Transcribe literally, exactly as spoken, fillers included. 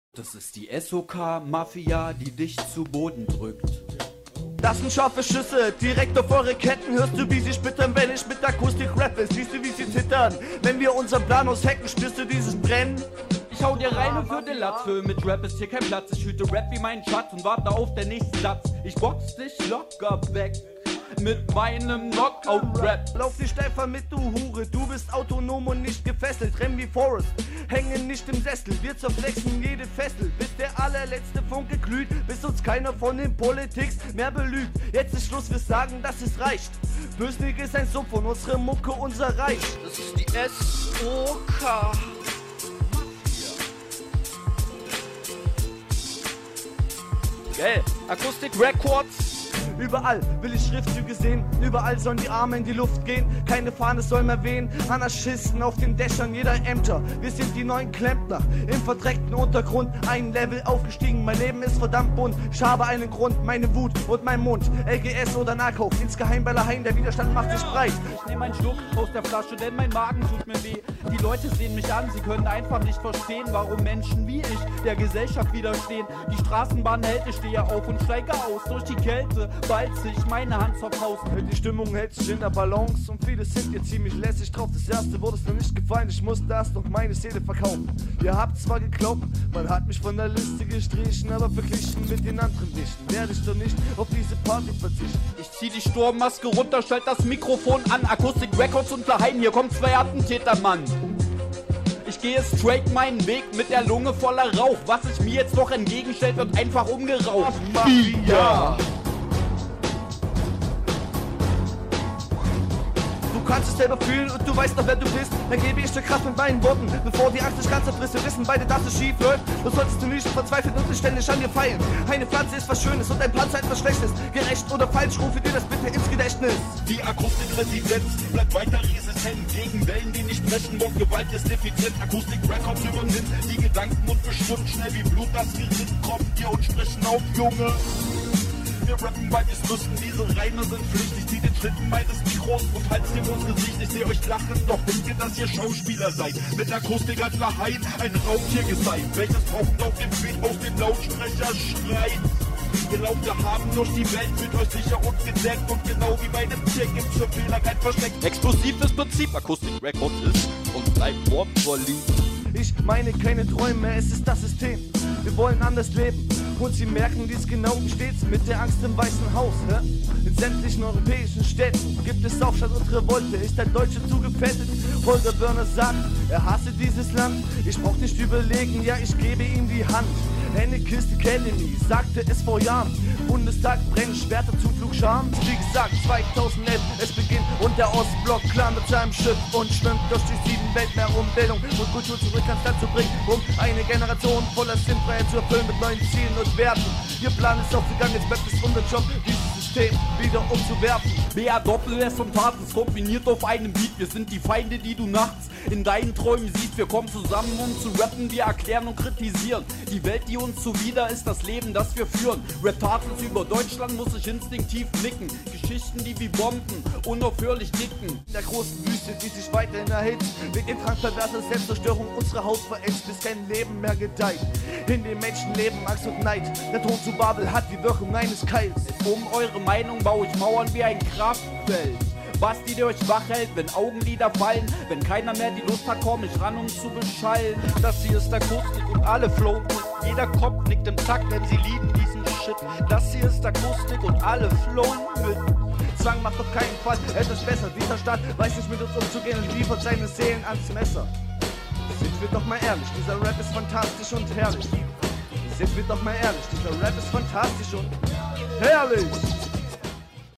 Das ist die S O K-Mafia, die dich zu Boden drückt. Das sind scharfe Schüsse, direkt auf eure Ketten. Hörst du, wie sie splittern, wenn ich mit Akustik rappe? Siehst du, wie sie zittern, wenn wir unseren Plan aushacken? Spürst du dieses Brennen? Ich hau dir rein und für den Latz. Für mit Rap ist hier kein Platz. Ich hüte Rap wie meinen Schatz und warte auf den nächsten Satz. Ich box dich locker weg mit meinem Knockout-Rap. Lauf nicht einfach mit, du Hure. Du bist autonom und nicht gefesselt. Renn wie Forrest, hängen nicht im Sessel. Wir zerflexen jede Fessel, bis der allerletzte Funke glüht. Bis uns keiner von den Politics mehr belügt. Jetzt ist Schluss, wir sagen, dass es reicht. Bösnig ist ein Sumpf und unsere Mucke unser Reich. Das ist die S O K. Geil. Akustik Records. Überall will ich Schriftzüge sehen, überall sollen die Arme in die Luft gehen, keine Fahne soll mehr wehen, Anarchisten auf den Dächern jeder Ämter, wir sind die neuen Klempner, im verdreckten Untergrund, ein Level aufgestiegen, mein Leben ist verdammt bunt, ich habe einen Grund, meine Wut und mein Mund, L G S oder Nahkauf, insgeheim bei Laheim, der Widerstand macht sich breit. Ich nehme einen Schluck aus der Flasche, denn mein Magen tut mir weh. Die Leute sehen mich an, sie können einfach nicht verstehen, warum Menschen wie ich der Gesellschaft widerstehen. Die Straßenbahn hält, ich stehe auf und steige aus, durch die Kälte ballt sich meine Hand zur Faust. Die Stimmung hält sich in der Balance und viele sind hier ziemlich lässig drauf. Das erste wurde es mir nicht gefallen, ich musste erst noch meine Seele verkaufen. Ihr habt zwar geglaubt, man hat mich von der Liste gestrichen, aber verglichen mit den anderen Dichten werde ich doch nicht auf diese Party verzichten. Ich zieh die Sturmmaske runter, schalt das Mikrofon an, Akustik Records und Laheim, hier kommen zwei Attentäter, Mann. Ich gehe straight meinen Weg mit der Lunge voller Rauch. Was sich mir jetzt noch entgegenstellt, wird einfach umgeraucht. Mafia! Du kannst es selber fühlen und du weißt noch, wer du bist. Dann gebe ich dir Kraft mit meinen Worten, bevor die Angst dich ganz zerfrisst. Wir wissen beide, dass es schief läuft. So solltest du nicht verzweifeln und nicht ständig an dir feilen. Eine Pflanze ist was Schönes und ein Panzer etwas Schlechtes. Gerecht oder falsch, rufe dir das bitte ins Gedächtnis. Die Akustikresidenz bleibt weiter resistent gegen Wellen, die nicht brechen und Gewalt ist effizient. Akustik Records übernimmt die Gedanken und bestimmt schnell wie Blut, das Gericht kommt hier und sprechen auf, Junge. Wir rappen, weil wir's müssen, diese Reime sind Pflicht. Ich zieh den Schlitten meines Mikros und halt's dem ins Gesicht. Ich seh euch lachen, doch denke, dass ihr Schauspieler seid. Mit Akustik als Laheim, ein Raubtier seid, welches brauchend auf dem Beat aus dem Lautsprecher schreit. Ihr glaubt, wir haben durch die Welt, fühlt euch sicher und gedeckt. Und genau wie bei einem Tier gibt's für Fehler kein Versteck. Explosives Prinzip, Akustik Records ist und bleibt wortverliebt. Ich meine keine Träume, es ist das System. Wir wollen anders leben und sie merken dies genau wie stets mit der Angst im Weißen Haus. Hä? In sämtlichen europäischen Städten gibt es Aufstand und Revolte. Ist der Deutsche zugefettet? Holger Börner sagt, er hasse dieses Land. Ich brauch nicht überlegen, ja ich gebe ihm die Hand. Hennekist Academy sagte es vor Jahren. Bundestag brennt, Schwerter, Zuflug, Scham. Wie gesagt, zweitausendelf, es beginnt und der Ostblock klar mit seinem Schiff und schwimmt durch die sieben Weltmeer, um Bildung und Kultur zurück ans Land zu bringen, um eine Generation voller Sinnfreiheit zu erfüllen mit neuen Zielen und Werten. Ihr Plan ist aufgegangen, jetzt bleibt es unser Job, dieses System wieder umzuwerfen. B A Doppel S und Taten kombiniert auf einem Beat. Wir sind die Feinde, die du nachts in deinen Träumen siehst. Wir kommen zusammen, um zu rappen, wir erklären und kritisieren. Die Welt, die uns zuwider ist, das Leben, das wir führen. Rap-Tatens über Deutschland muss ich instinktiv blicken. Geschichten, die wie Bomben unaufhörlich ticken. In der großen Wüste, die sich weiterhin erhitzt, mit dem Drang perverser Selbstzerstörung unsere Haut verätzt, bis kein Leben mehr gedeiht. In den Menschen leben Angst und Neid. Der Tod zu Babel hat die Wirkung eines Keils. Um eure Meinung baue ich Mauern wie ein Kraftfeld. Was die euch wach hält, wenn Augenlider fallen. Wenn keiner mehr die Lust hat, komm ich ran, um zu beschallen. Das hier ist Akustik und alle flowen mit. Jeder Kopf nickt im Takt, denn sie lieben diesen Shit. Das hier ist Akustik und alle flowen mit. Zwang macht auf keinen Fall etwas besser. Dieser Staat weiß nicht mit uns umzugehen und liefert seine Seelen ans Messer. Sind wir doch mal ehrlich, dieser Rap ist fantastisch und herrlich. Sind wir doch mal ehrlich, dieser Rap ist fantastisch und herrlich.